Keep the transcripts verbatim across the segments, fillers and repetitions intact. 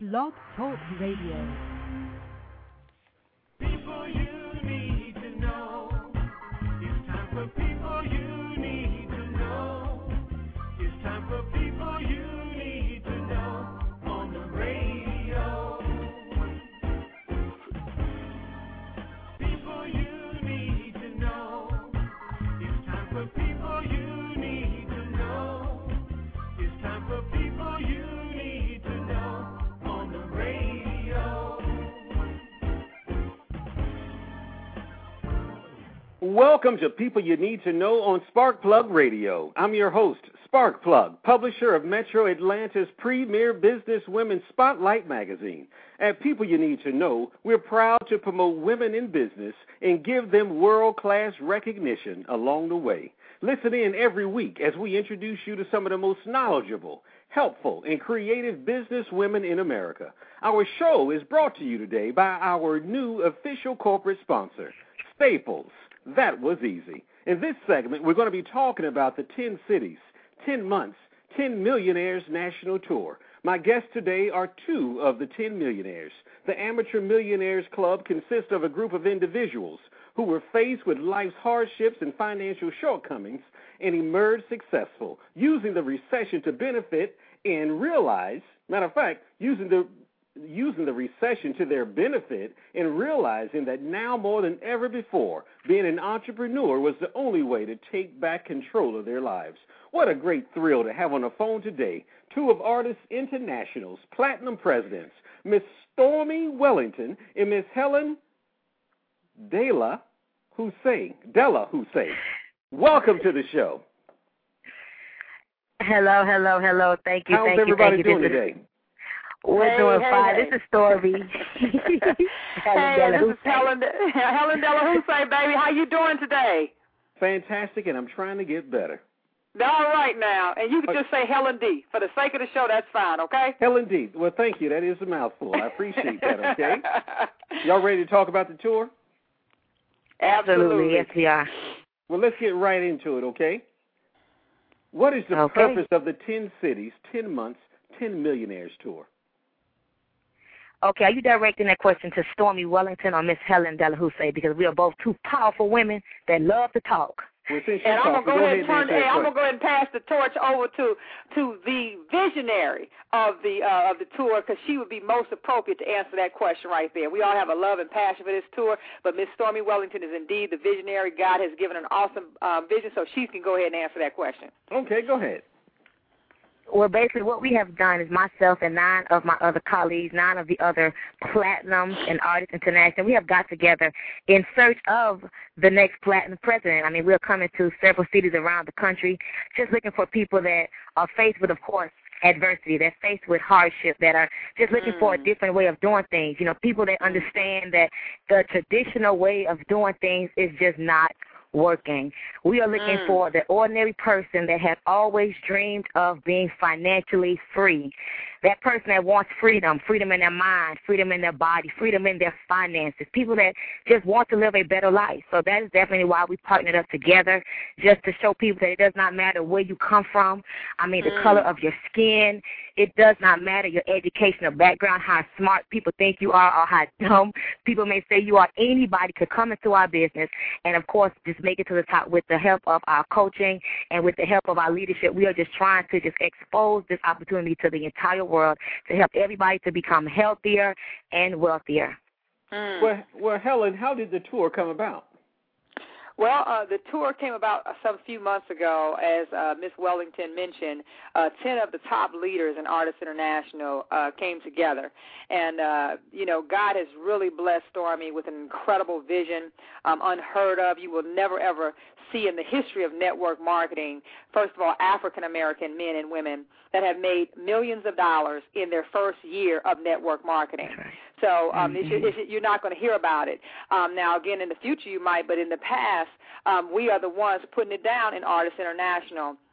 Blog Talk Radio. People you need to know. It's time for people you need to know. It's time for people you need to know on the radio. People you need to know. It's time for people you need to know. It's time for people you need to know on the radio. Welcome to People You Need to Know on Sparkplug Radio. I'm your host, Sparkplug, publisher of Metro Atlanta's premier business women's spotlight magazine. At People You Need to Know, we're proud to promote women in business and give them world-class recognition along the way. Listen in every week as we introduce you to some of the most knowledgeable, helpful, and creative business women in America. Our show is brought to you today by our new official corporate sponsor, Staples. That was easy. In this segment, we're going to be talking about the ten cities, ten months, ten millionaires national tour. My guests today are two of the ten millionaires. The Amateur Millionaires Club consists of a group of individuals who were faced with life's hardships and financial shortcomings and emerged successful, using the recession to benefit and realize, matter of fact, using the using the recession to their benefit and realizing that now more than ever before, being an entrepreneur was the only way to take back control of their lives. What a great thrill to have on the phone today two of Artists International's Platinum Presidents, Miss Stormy Wellington and Miss Helen Dela Hussein. Dela Hussein. Welcome to the show. Hello, hello, hello. Thank you. How's thank everybody you, thank doing you. today? We're hey, doing hey, fine. hey. This is Stormy. Hey, this is Helen, Helen Dela Hussein, baby. How you doing today? Fantastic, and I'm trying to get better. All right now, and you can just say Helen D. For the sake of the show, that's fine, okay? Helen D. Well, thank you. That is a mouthful. I appreciate that, okay? Y'all ready to talk about the tour? Absolutely. Yes, we are. Well, let's get right into it, okay? What is the Okay. purpose of the ten cities, ten months, ten millionaires tour? Okay, are you directing that question to Stormy Wellington or Miss Helen Dela Hussein? Because we are both two powerful women that love to talk. Well, since And you're I'm gonna talking, go ahead and and turn. answer Hey, that I'm gonna question. go ahead and pass the torch over to to the visionary of the uh, of the tour, because she would be most appropriate to answer that question right there. We all have a love and passion for this tour, but Miss Stormy Wellington is indeed the visionary. God has given an awesome um, vision, so she can go ahead and answer that question. Okay, go ahead. Well, basically what we have done is myself and nine of my other colleagues, nine of the other Platinums and Artists International, we have got together in search of the next Platinum president. I mean, we're coming to several cities around the country just looking for people that are faced with, of course, adversity, they're faced with hardship, that are just looking mm. for a different way of doing things. You know, people that understand that the traditional way of doing things is just not working. We are looking mm. for the ordinary person that has always dreamed of being financially free. That person that wants freedom, freedom in their mind, freedom in their body, freedom in their finances, people that just want to live a better life. So that is definitely why we partnered up together, just to show people that it does not matter where you come from. I mean, mm. the color of your skin. It does not matter your educational background, how smart people think you are or how dumb people may say you are. Anybody could come into our business and, of course, just make it to the top with the help of our coaching and with the help of our leadership. We are just trying to just expose this opportunity to the entire world to help everybody to become healthier and wealthier. Mm. Well, well, Helen, how did the tour come about? Well, uh, the tour came about uh, some few months ago, as uh, Miss Wellington mentioned. Uh, ten of the top leaders in Artists International uh, came together. And, uh, you know, God has really blessed Stormy with an incredible vision, um, unheard of. You will never, ever see in the history of network marketing, first of all, African-American men and women that have made millions of dollars in their first year of network marketing. So um, mm-hmm. it's, it's, you're not going to hear about it. Um, now, again, in the future you might, but in the past, um, we are the ones putting it down in Artists International.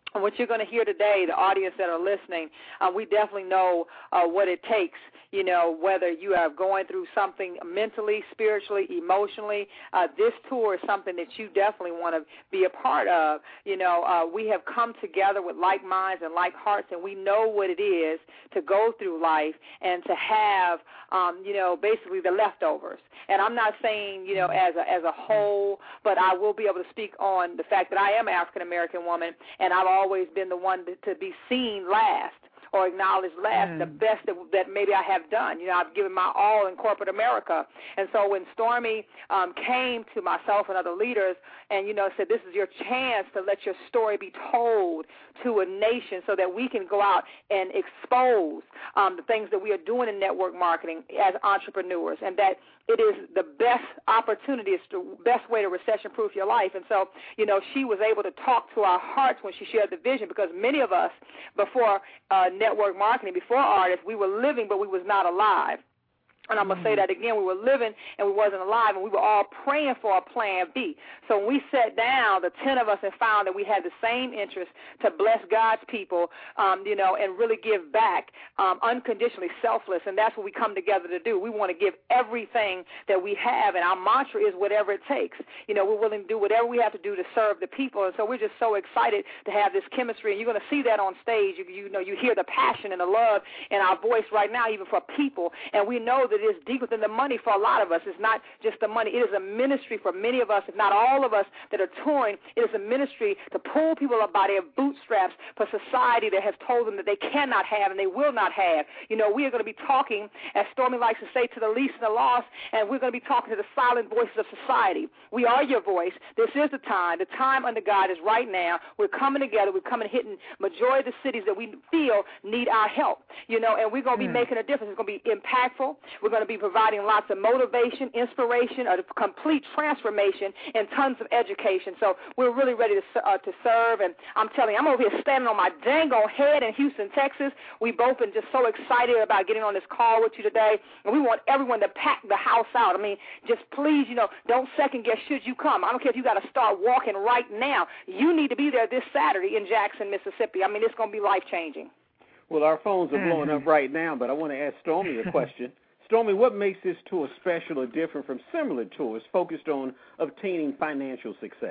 And what you're going to hear today, the audience that are listening, uh, we definitely know uh, what it takes, you know, whether you are going through something mentally, spiritually, emotionally. Uh, this tour is something that you definitely want to be a part of. You know, uh, we have come together with like minds and like hearts, and we know what it is to go through life and to have, um, you know, basically the leftovers. And I'm not saying, you know, as a, as a whole, but I will be able to speak on the fact that I am an African-American woman, and I've always been the one to, to be seen last or acknowledged last, mm. the best that, that maybe I have done. You know, I've given my all in corporate America. And so when Stormy um, came to myself and other leaders and, you know, said, this is your chance to let your story be told to a nation so that we can go out and expose um, the things that we are doing in network marketing as entrepreneurs, and that it is the best opportunity, it's the best way to recession-proof your life. And so, you know, she was able to talk to our hearts when she shared the vision, because many of us, before uh, network marketing, before artists, we were living, but we was not alive. And I'm going to say that again. We were living and we wasn't alive, and we were all praying for a plan B. So when we sat down, the ten of us, and found that we had the same interest to bless God's people, um, you know, and really give back um, unconditionally, selfless. And that's what we come together to do. We want to give everything that we have, and our mantra is whatever it takes. You know, we're willing to do whatever we have to do to serve the people. And so we're just so excited to have this chemistry. And you're going to see that on stage. You, you know, you hear the passion and the love in our voice right now, even for people. And we know that it is deeper than the money for a lot of us. It's not just the money. It is a ministry for many of us, if not all of us, that are touring. It is a ministry to pull people up by their bootstraps for society that has told them that they cannot have and they will not have. You know, we are going to be talking, as Stormy likes to say, to the least and the lost, and we're going to be talking to the silent voices of society. We are your voice. This is the time. The time under God is right now. We're coming together. We're coming hitting majority of the cities that we feel need our help, you know, and we're going to be mm. making a difference. It's going to be impactful. We're going to be providing lots of motivation, inspiration, a complete transformation, and tons of education. So we're really ready to uh, to serve. And I'm telling you, I'm over here standing on my dang old head in Houston, Texas. We both been just so excited about getting on this call with you today, and we want everyone to pack the house out. I mean, just please, you know, don't second guess should you come. I don't care if you got to start walking right now. You need to be there this Saturday in Jackson, Mississippi. I mean, it's going to be life-changing. Well, our phones are blowing up right now, but I want to ask Stormy a question. Stormy, what makes this tour special or different from similar tours focused on obtaining financial success?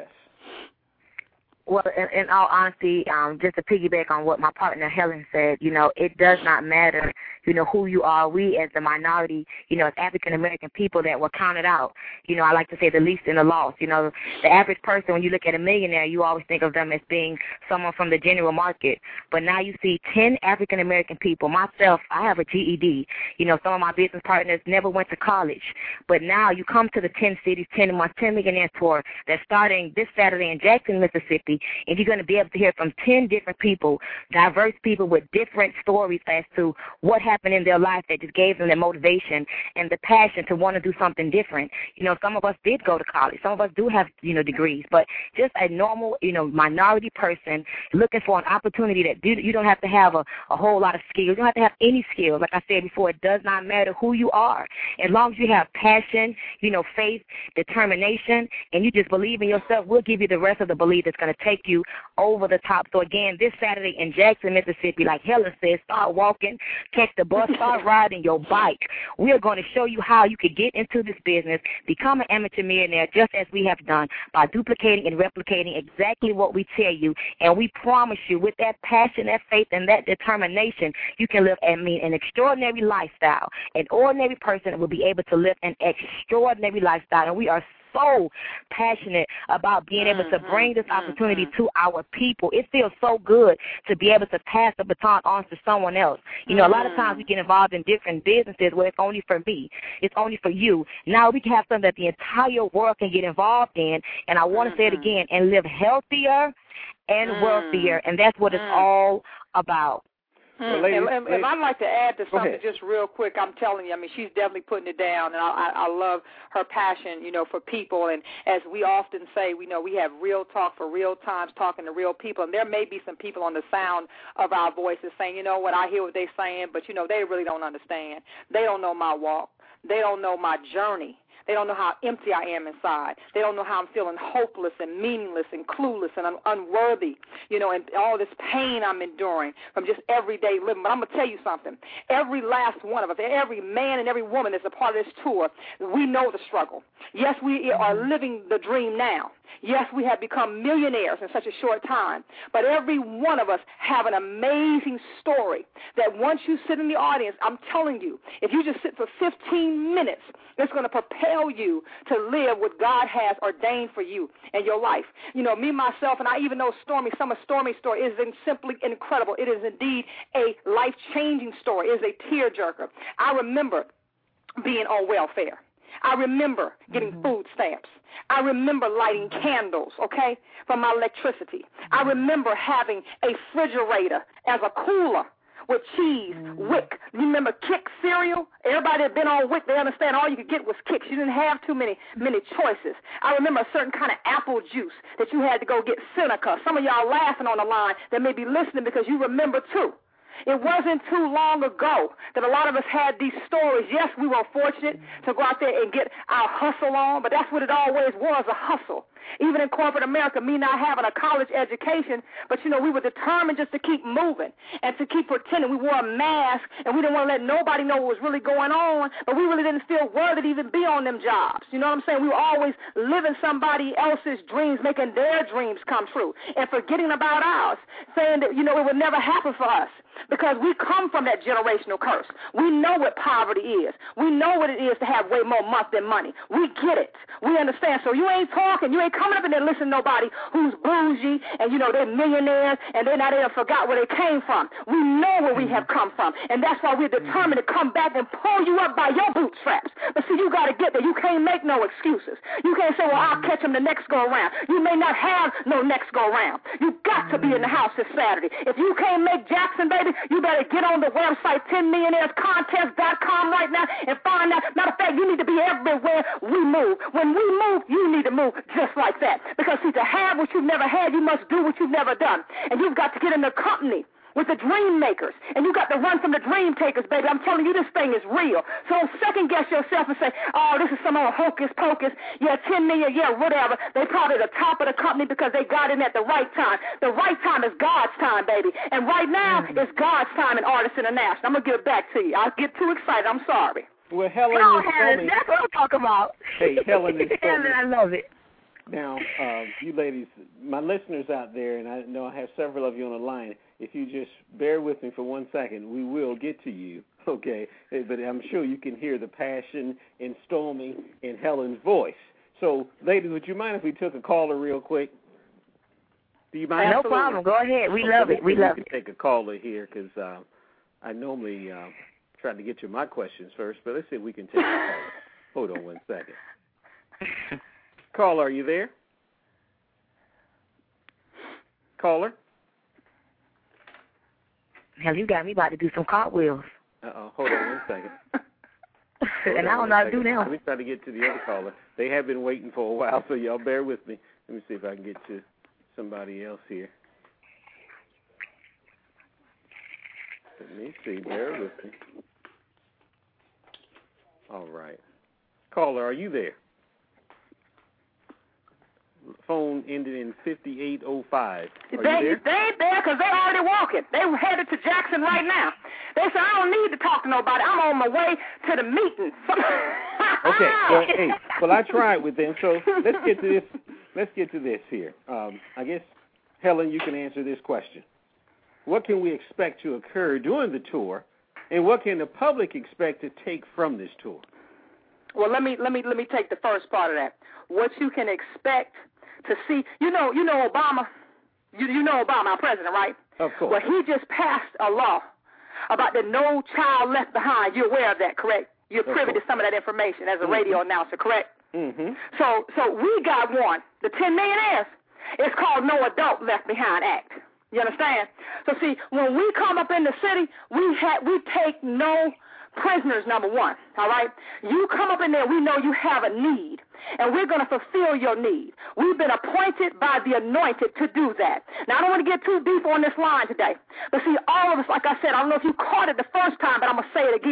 Well, in, in all honesty, um, just to piggyback on what my partner Helen said, you know, it does not matter, you know, who you are. We as the minority, you know, as African-American people that were counted out, you know, I like to say the least and the lost. You know, the average person, when you look at a millionaire, you always think of them as being someone from the general market. But now you see ten African-American people. Myself, I have a G E D. You know, some of my business partners never went to college. But now you come to the ten cities, ten months, ten millionaire tour that's starting this Saturday in Jackson, Mississippi. And you're going to be able to hear from ten different people, diverse people with different stories as to what happened in their life that just gave them the motivation and the passion to want to do something different. You know, some of us did go to college. Some of us do have, you know, degrees. But just a normal, you know, minority person looking for an opportunity that you don't have to have a, a whole lot of skills. You don't have to have any skills. Like I said before, it does not matter who you are. As long as you have passion, you know, faith, determination, and you just believe in yourself, we'll give you the rest of the belief that's going to take you over the top. So again, this Saturday in Jackson, Mississippi, like Helen said, start walking, catch the bus, start riding your bike. We are going to show you how you could get into this business, become an amateur millionaire, just as we have done, by duplicating and replicating exactly what we tell you. And we promise you, with that passion, that faith, and that determination, you can live, I mean, an extraordinary lifestyle. An ordinary person will be able to live an extraordinary lifestyle, and we are so passionate about being able to bring this opportunity to our people. It feels so good to be able to pass the baton on to someone else. You know, a lot of times we get involved in different businesses where it's only for me, it's only for you. Now we can have something that the entire world can get involved in, and I want to say it again, and live healthier and wealthier, and that's what it's all about. Hmm. Ladies, and, and, and I'd like to add to something just real quick. I'm telling you, I mean, she's definitely putting it down, and I, I, I love her passion, you know, for people. And as we often say, we know we have real talk for real times, talking to real people. And there may be some people on the sound of our voices saying, you know what, I hear what they're saying, but, you know, they really don't understand. They don't know my walk. They don't know my journey. They don't know how empty I am inside. They don't know how I'm feeling hopeless and meaningless and clueless and un- unworthy, you know, and all this pain I'm enduring from just everyday living. But I'm going to tell you something. Every last one of us, every man and every woman that's a part of this tour, we know the struggle. Yes, we are living the dream now. Yes, we have become millionaires in such a short time, but every one of us have an amazing story that once you sit in the audience, I'm telling you, if you just sit for fifteen minutes, it's going to propel you to live what God has ordained for you and your life. You know, me, myself, and I even know Stormy, some of Stormy's story is simply incredible. It is indeed a life-changing story. It is a tearjerker. I remember being on welfare. I remember getting mm-hmm. food stamps. I remember lighting candles, okay, from my electricity. I remember having a refrigerator as a cooler with cheese, mm-hmm. Wick. You remember Kick cereal? Everybody that been on Wick, they understand all you could get was Kicks. You didn't have too many many choices. I remember a certain kind of apple juice that you had to go get Seneca. Some of y'all laughing on the line that may be listening because you remember too. It wasn't too long ago that a lot of us had these stories. Yes, we were fortunate to go out there and get our hustle on, but that's what it always was, a hustle. Even in corporate America, me not having a college education, but, you know, we were determined just to keep moving and to keep pretending. We wore a mask, and we didn't want to let nobody know what was really going on, but we really didn't feel worthy to even be on them jobs. You know what I'm saying? We were always living somebody else's dreams, making their dreams come true, and forgetting about ours, saying that, you know, it would never happen for us. Because we come from that generational curse. We know what poverty is. We know what it is to have way more month than money. We get it. We understand. So you ain't talking. You ain't coming up in there listening to nobody who's bougie and, you know, they're millionaires and they're not there forgot where they came from. We know where we have come from. And that's why we're determined to come back and pull you up by your bootstraps. But see, you got to get there. You can't make no excuses. You can't say, well, I'll catch them the next go around. You may not have no next go around. You got to be in the house this Saturday. If you can't make Jackson, baby, you better get on the website ten millionaires contest dot com right now and find out. Matter of fact, you need to be everywhere we move. When we move, you need to move just like that. Because, see, to have what you've never had, you must do what you've never done. And you've got to get in the company with the dream makers, and you got to run from the dream takers, baby. I'm telling you, this thing is real. So don't second guess yourself and say, oh, this is some old hocus pocus. Yeah, ten million, yeah, whatever. They probably the top of the company because they got in at the right time. The right time is God's time, baby. And right now mm-hmm. it's God's time in Artists International. I'm going to give it back to you. I'll get too excited. I'm sorry. Well, Helen oh, is Helen, Stormy. That's what I'm talking about. Hey, Helen is Helen, I love it. Now, uh, you ladies, my listeners out there, and I know I have several of you on the line, if you just bear with me for one second, we will get to you, okay? But I'm sure you can hear the passion in Stormy in Helen's voice. So, ladies, would you mind if we took a caller real quick? Do you mind? No problem. Go ahead. We love it. We love it. We can take a caller here because uh, I normally uh, try to get to my questions first, but let's see if we can take a caller. Hold on one second. Caller, are you there? Caller? Hell, you got me about to do some cartwheels. Uh-oh, hold on one second. And I don't know how to do now. Let me try to get to the other caller. They have been waiting for a while, so y'all bear with me. Let me see if I can get to somebody else here. Let me see. Bear with me. All right. Caller, are you there? Phone ended in fifty-eight oh five. Are they, you there? They ain't there because they're already walking. They're headed to Jackson right now. They said, I don't need to talk to nobody. I'm on my way to the meeting. Okay. Well, hey, well, I tried with them, so let's get to this. Let's get to this here. Um, I guess, Helen, you can answer this question. What can we expect to occur during the tour, and what can the public expect to take from this tour? Well, let me let me let me take the first part of that. What you can expect to see, you know, you know Obama, you you know Obama, our president, right? Of course. Well, he just passed a law about the No Child Left Behind. You're aware of that, correct? You're privy to some of that information as a mm-hmm. radio announcer, correct? Mm-hmm. So, so we got one, the ten millionaires. It's called No Adult Left Behind Act. You understand? So, see, when we come up in the city, we ha- we take no prisoners, number one, all right? You come up in there, we know you have a need, and we're going to fulfill your need. We've been appointed by the anointed to do that. Now, I don't want to get too deep on this line today, but see, all of us, like I said, I don't know if you caught it the first time, but I'm going to say it again.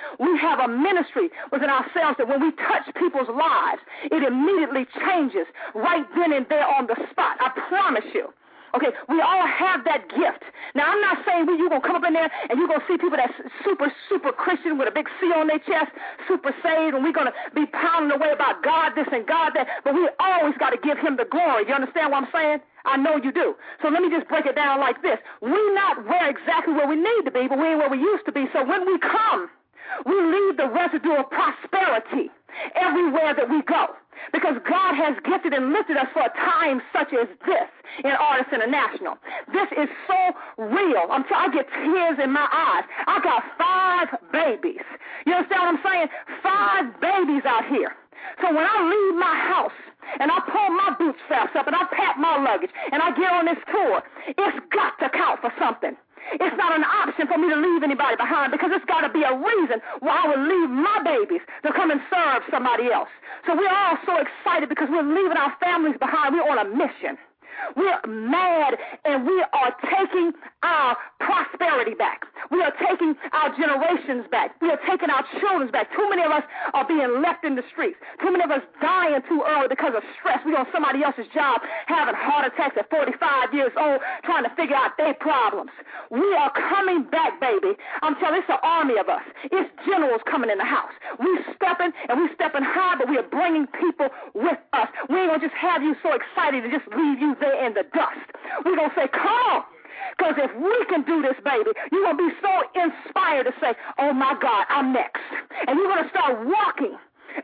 We have a ministry within ourselves that when we touch people's lives, it immediately changes right then and there on the spot. I promise you. Okay, we all have that gift. Now, I'm not saying you're going to come up in there and you're going to see people that's super, super Christian with a big C on their chest, super saved, and we're going to be pounding away about God this and God that, but we always got to give him the glory. You understand what I'm saying? I know you do. So let me just break it down like this. We're not where exactly where we need to be, but we ain't where we used to be. So when we come, we leave the residue of prosperity everywhere that we go. Because God has gifted and lifted us for a time such as this in Artists International. This is so real. I'm t- I get tears in my eyes. I got five babies. You understand what I'm saying? Five babies out here. So when I leave my house and I pull my boot straps up and I pack my luggage and I get on this tour, it's got to count for something. It's not an option for me to leave anybody behind because it's got to be a reason why I would leave my babies to come and serve somebody else. So we're all so excited because we're leaving our families behind. We're on a mission. We're mad, and we are taking our prosperity back. We are taking our generations back. We are taking our children back. Too many of us are being left in the streets. Too many of us dying too early because of stress. We're on somebody else's job having heart attacks at forty-five years old trying to figure out their problems. We are coming back, baby. I'm telling you, it's an army of us. It's generals coming in the house. We stepping, and we stepping high, but we are bringing people with us. We ain't going to just have you so excited to just leave you there in the dust. We're going to say, come on. Because if we can do this, baby, you're going to be so inspired to say, oh, my God, I'm next. And you're going to start walking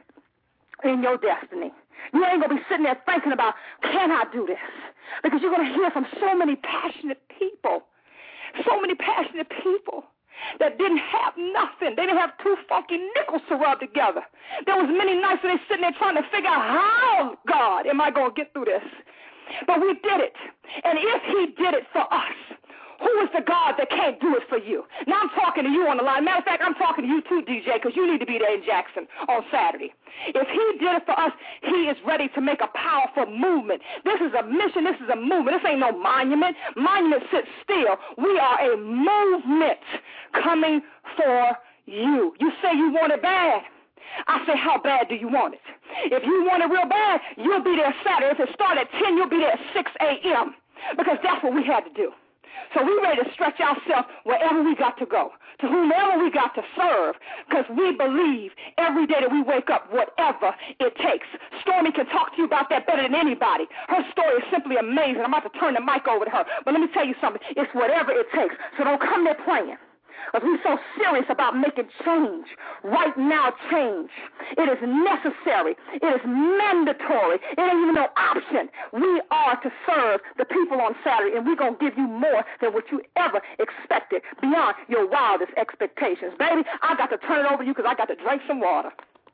in your destiny. You ain't going to be sitting there thinking about, can I do this? Because you're going to hear from so many passionate people, so many passionate people that didn't have nothing. They didn't have two funky nickels to rub together. There was many nights when they sitting there trying to figure out how, God, am I going to get through this? But we did it. And if he did it for us, who is the God that can't do it for you? Now I'm talking to you on the line. Matter of fact, I'm talking to you too, D J, because you need to be there in Jackson on Saturday. If he did it for us, he is ready to make a powerful movement. This is a mission. This is a movement. This ain't no monument. Monument sits still. We are a movement coming for you. You say you want it bad. I say, how bad do you want it? If you want it real bad, you'll be there Saturday. If it starts at ten, you'll be there at six a.m. because that's what we had to do. So we're ready to stretch ourselves wherever we got to go, to whomever we got to serve, because we believe every day that we wake up, whatever it takes. Stormy can talk to you about that better than anybody. Her story is simply amazing. I'm about to turn the mic over to her. But let me tell you something. It's whatever it takes. So don't come there playing. Because we're so serious about making change. Right now, change. It is necessary. It is mandatory. It ain't even no option. We are to serve the people on Saturday, and we're going to give you more than what you ever expected, beyond your wildest expectations. Baby, I got to turn it over to you because I got to drink some water.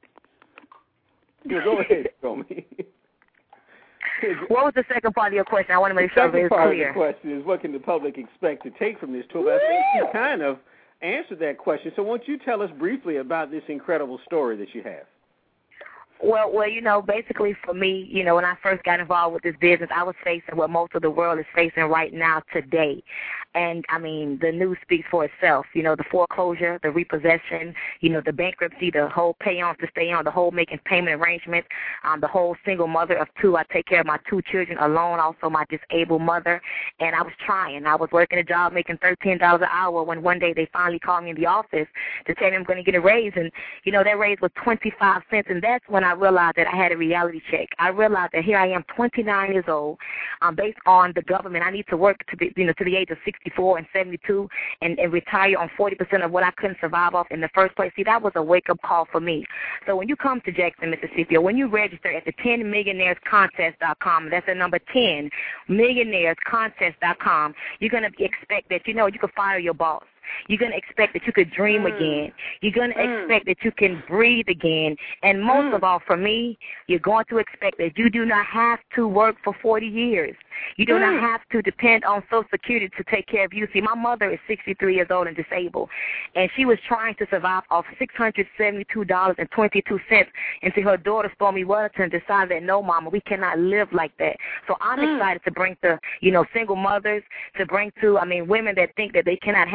Yeah, go ahead, Stormy. What was the second part of your question? I want to make sure The it's second part clear. of the question is, what can the public expect to take from this tour? But I think you kind of answered that question. So won't you tell us briefly about this incredible story that you have? Well, well, you know, basically for me, you know, when I first got involved with this business, I was facing what most of the world is facing right now today. And, I mean, the news speaks for itself. You know, the foreclosure, the repossession, you know, the bankruptcy, the whole pay on to stay on, the whole making payment arrangements, um, the whole single mother of two. I take care of my two children alone, also my disabled mother. And I was trying. I was working a job making thirteen dollars an hour when one day they finally called me in the office to tell me I'm going to get a raise. And, you know, that raise was twenty-five cents. And that's when I realized that I had a reality check. I realized that here I am, twenty-nine years old, um, based on the government. I need to work to the, you know, to the age of sixty-four and seventy-two and, and retire on forty percent of what I couldn't survive off in the first place. See, that was a wake-up call for me. So when you come to Jackson, Mississippi, or when you register at the ten millionaires contest dot com, that's the number ten, millionaires contest dot com, you're going to expect that, you know, you can fire your boss. You're going to expect that you could dream mm. again. You're going to mm. expect that you can breathe again. And most mm. of all, for me, you're going to expect that you do not have to work for forty years. You do mm. not have to depend on Social Security to take care of you. See, my mother is sixty-three years old and disabled, and she was trying to survive off six hundred seventy-two dollars and twenty-two cents until her daughter, Stormy Wellington, decided that, no, Mama, we cannot live like that. So I'm mm. excited to bring to, you know, single mothers, to bring to, I mean, women that think that they cannot have what they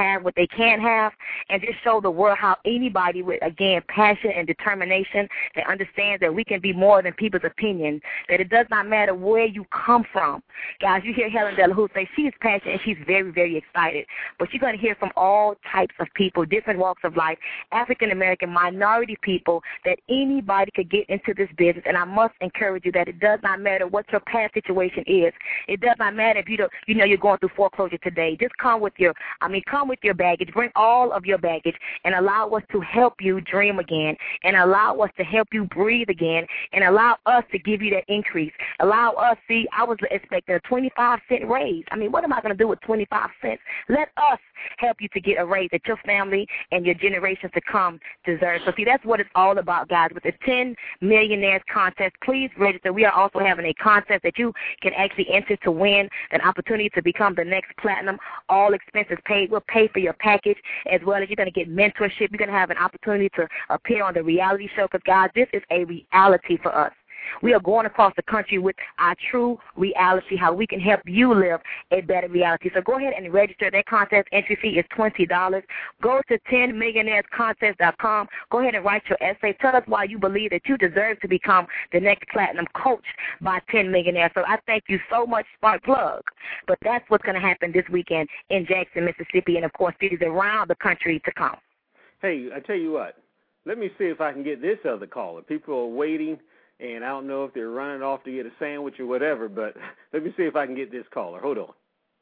they can have, and just show the world how anybody with, again, passion and determination that understands that we can be more than people's opinion, that it does not matter where you come from. Guys, you hear Helen Delahoo say she is passionate and she's very, very excited, but you're going to hear from all types of people, different walks of life, African-American, minority people, that anybody could get into this business, and I must encourage you that it does not matter what your past situation is. It does not matter if you don't, you know you're going through foreclosure today. Just come with your, I mean, come with your baggage. Bring all of your baggage and allow us to help you dream again, and allow us to help you breathe again, and allow us to give you that increase. Allow us, see, I was expecting a twenty-five cent raise. I mean, what am I going to do with twenty-five cents? Let us help you to get a raise that your family and your generations to come deserve. So, see, that's what it's all about, guys. With the ten Millionaires contest, please register. We are also having a contest that you can actually enter to win an opportunity to become the next platinum. All expenses paid. We'll pay for your package, as well as you're going to get mentorship. You're going to have an opportunity to appear on the reality show, because, guys, this is a reality for us. We are going across the country with our true reality, how we can help you live a better reality. So go ahead and register. That contest entry fee is twenty dollars. Go to ten millionaires contest dot com. Go ahead and write your essay. Tell us why you believe that you deserve to become the next platinum coach by ten millionaires. So I thank you so much, Spark Plug. But that's what's going to happen this weekend in Jackson, Mississippi, and, of course, cities around the country to come. Hey, I tell you what. Let me see if I can get this other caller. People are waiting. And I don't know if they're running off to get a sandwich or whatever, but let me see if I can get this caller. Hold on.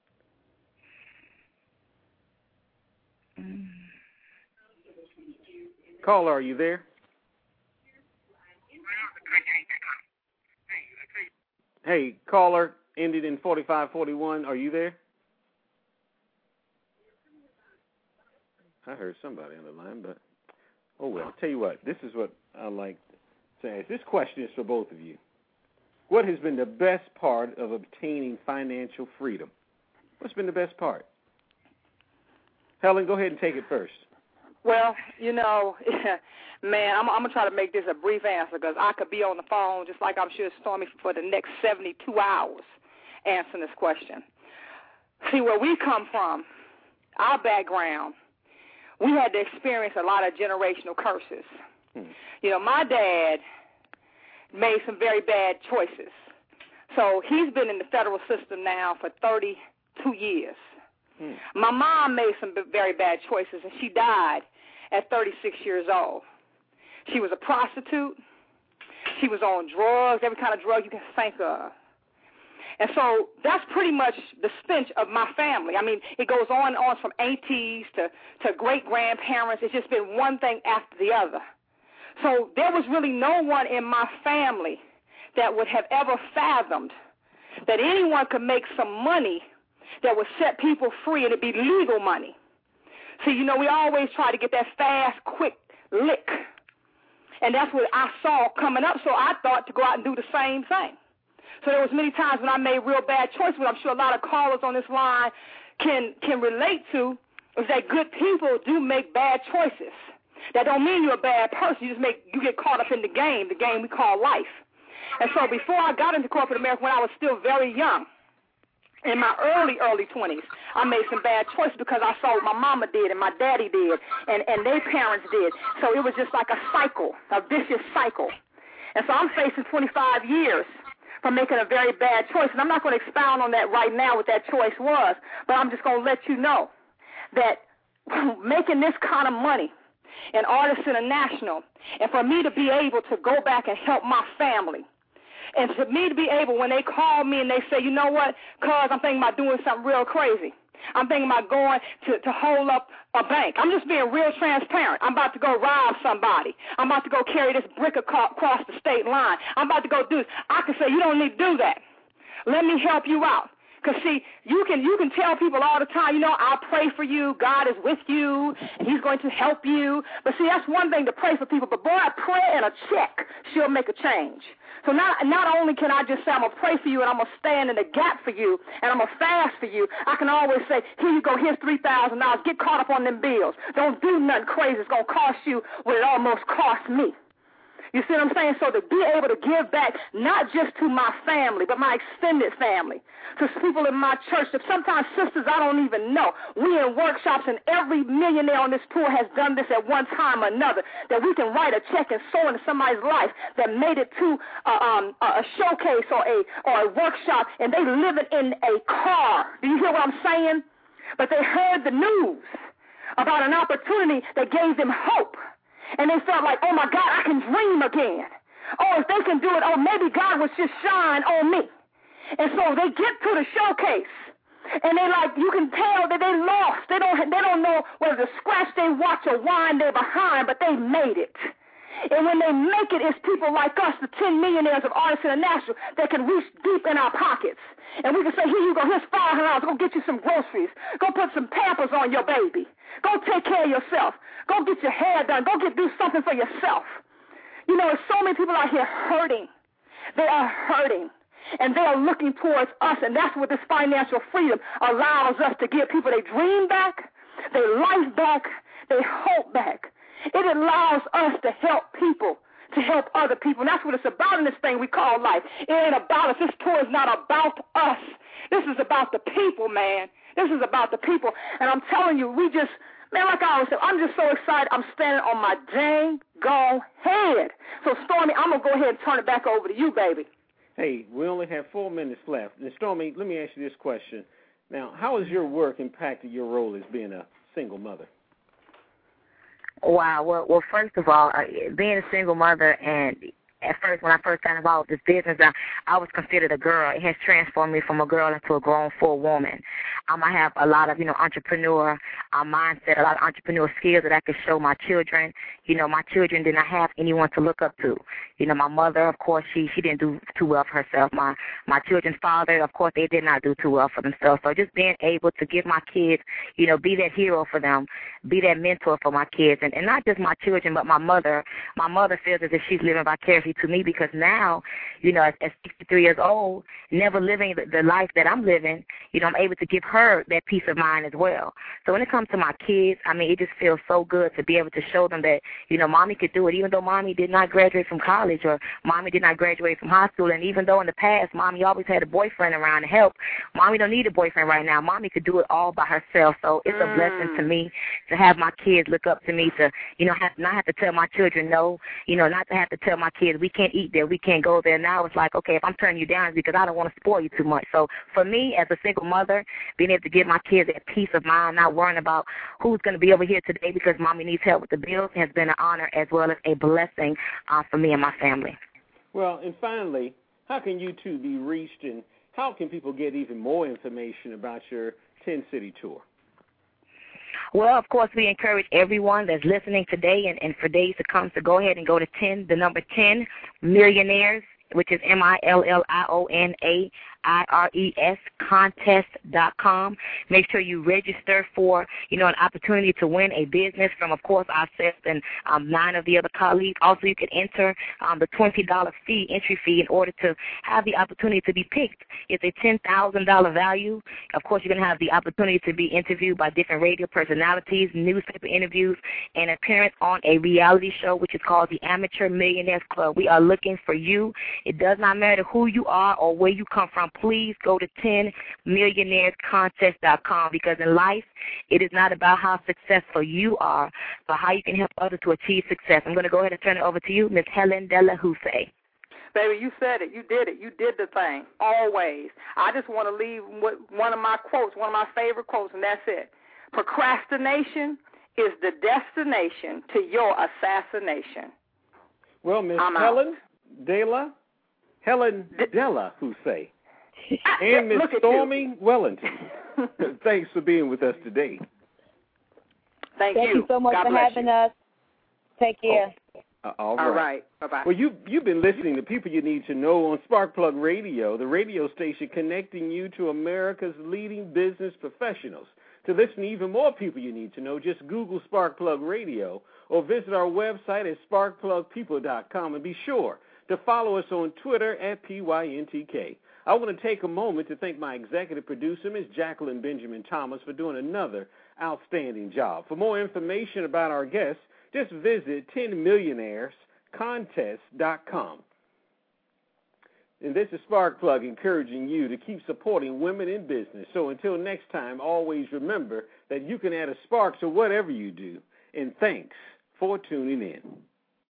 Mm. Caller, are you there? Hey, caller, ended in forty-five forty-one. Are you there? I heard somebody on the line, but oh well. I'll tell you what, this is what I like. This question is for both of you. What has been the best part of obtaining financial freedom? What's been the best part? Helen, go ahead and take it first. Well, you know, man, I'm, I'm going to try to make this a brief answer, because I could be on the phone just like I'm sure Stormy for the next seventy-two hours answering this question. See, where we come from, our background, we had to experience a lot of generational curses. Hmm. You know, my dad made some very bad choices. So he's been in the federal system now for thirty-two years. Hmm. My mom made some very bad choices, and she died at thirty-six years old. She was a prostitute. She was on drugs, every kind of drug you can think of. And so that's pretty much the stench of my family. I mean, it goes on and on from aunties to, to great-grandparents. It's just been one thing after the other. So there was really no one in my family that would have ever fathomed that anyone could make some money that would set people free, and it'd be legal money. See, you know, we always try to get that fast, quick lick. And that's what I saw coming up, so I thought to go out and do the same thing. So there was many times when I made real bad choices, what I'm sure a lot of callers on this line can can relate to, is that good people do make bad choices. That don't mean you're a bad person. You just make you get caught up in the game, the game we call life. And so before I got into corporate America, when I was still very young, in my early, early twenties, I made some bad choices because I saw what my mama did and my daddy did and, and their parents did. So it was just like a cycle, a vicious cycle. And so I'm facing twenty-five years from making a very bad choice. And I'm not going to expound on that right now, what that choice was, but I'm just going to let you know that making this kind of money in Artists International, and for me to be able to go back and help my family, and for me to be able, when they call me and they say, you know what, cuz I'm thinking about doing something real crazy. I'm thinking about going to, to hold up a bank. I'm just being real transparent. I'm about to go rob somebody. I'm about to go carry this brick across the state line. I'm about to go do this. I can say, you don't need to do that. Let me help you out. Because, see, you can you can tell people all the time, you know, I'll pray for you. God is with you, and he's going to help you. But, see, that's one thing to pray for people. But, boy, a prayer and a check sure make a change. So not not only can I just say I'm going to pray for you and I'm going to stand in the gap for you and I'm going to fast for you, I can always say, here you go, here's three thousand dollars. Get caught up on them bills. Don't do nothing crazy. It's going to cost you what it almost cost me. You see what I'm saying? So to be able to give back, not just to my family, but my extended family, to people in my church, that sometimes sisters I don't even know. We in workshops, and every millionaire on this tour has done this at one time or another, that we can write a check and sow into somebody's life that made it to a, um, a showcase or a, or a workshop, and they living in a car. Do you hear what I'm saying? But they heard the news about an opportunity that gave them hope. And they felt like, oh, my God, I can dream again. Oh, if they can do it, oh, maybe God will just shine on me. And so they get to the showcase, and they like, you can tell that they lost. They don't, they don't know whether to scratch their watch or wind their behind, but they made it. And when they make it, it's people like us, the ten millionaires of Artists International, that can reach deep in our pockets. And we can say, here you go, here's five hundred dollars. Go get you some groceries. Go put some Pampers on your baby. Go take care of yourself. Go get your hair done. Go get do something for yourself. You know, there's so many people out here hurting. They are hurting. And they are looking towards us, and that's what this financial freedom allows us to give people their dream back, their life back, their hope back. It allows us to help people, to help other people. And that's what it's about in this thing we call life. It ain't about us. This tour is not about us. This is about the people, man. This is about the people. And I'm telling you, we just, man, like I always said, I'm just so excited. I'm standing on my dang gone head. So, Stormy, I'm going to go ahead and turn it back over to you, baby. Hey, we only have four minutes left. And, Stormy, let me ask you this question. Now, how has your work impacted your role as being a single mother? Wow. Well, well, first of all, uh, being a single mother, and at first, when I first got involved with this business, I, I was considered a girl. It has transformed me from a girl into a grown, full woman. Um, I have a lot of, you know, entrepreneur uh, mindset, a lot of entrepreneur skills that I could show my children. You know, my children did not have anyone to look up to. You know, my mother, of course, she she didn't do too well for herself. My my children's father, of course, they did not do too well for themselves. So just being able to give my kids, you know, be that hero for them, be that mentor for my kids, and, and not just my children, but my mother. My mother feels as if she's living vicariously to me, because now, you know, as, as sixty-three years old, never living the, the life that I'm living, you know, I'm able to give her that peace of mind as well. So when it comes to my kids, I mean, it just feels so good to be able to show them that, you know, mommy could do it, even though mommy did not graduate from college, or mommy did not graduate from high school, and even though in the past mommy always had a boyfriend around to help, mommy don't need a boyfriend right now. Mommy could do it all by herself. So it's mm. a blessing to me to have my kids look up to me, to, you know, have, not have to tell my children no, you know, not to have to tell my kids we can't eat there, we can't go there. Now it's like, okay, if I'm turning you down, it's because I don't want to spoil you too much. So for me, as a single mother, being able to give my kids that peace of mind, not worrying about who's going to be over here today because mommy needs help with the bills, has been an honor as well as a blessing uh, for me and my family. Well, and finally, how can you two be reached, and how can people get even more information about your ten-city tour? Well, of course, we encourage everyone that's listening today and, and for days to come to go ahead and go to ten, the number ten, Millionaires, which is M I L L I O N A I R E S, contest dot com. Make sure you register for, you know, an opportunity to win a business from, of course, ourselves and um, nine of the other colleagues. Also, you can enter um, the twenty dollars fee, entry fee, in order to have the opportunity to be picked. It's a ten thousand dollars value. Of course, you're going to have the opportunity to be interviewed by different radio personalities, newspaper interviews, and appearance on a reality show, which is called the Amateur Millionaires Club. We are looking for you. It does not matter who you are or where you come from. Please go to ten millionaires contest dot com, because in life, it is not about how successful you are, but how you can help others to achieve success. I'm going to go ahead and turn it over to you, Miz Helen Della Hussein. Baby, you said it. You did it. You did the thing. Always. I just want to leave with one of my quotes, one of my favorite quotes, and that's it. Procrastination is the destination to your assassination. Well, Miz Helen Della, Helen Della Hussein, and Miz Stormy Wellington, thanks for being with us today. Thank, Thank you. you so much God for bless having you. us. Take care. Oh, uh, all right. All right. Bye-bye. Well, you, you've been listening to People You Need to Know on Sparkplug Radio, the radio station connecting you to America's leading business professionals. To listen to even more people you need to know, just Google Sparkplug Radio or visit our website at spark plug people dot com, and be sure to follow us on Twitter at P Y N T K. I want to take a moment to thank my executive producer, Miz Jacqueline Benjamin Thomas, for doing another outstanding job. For more information about our guests, just visit ten millionaires contest dot com. And this is Sparkplug encouraging you to keep supporting women in business. So until next time, always remember that you can add a spark to whatever you do. And thanks for tuning in.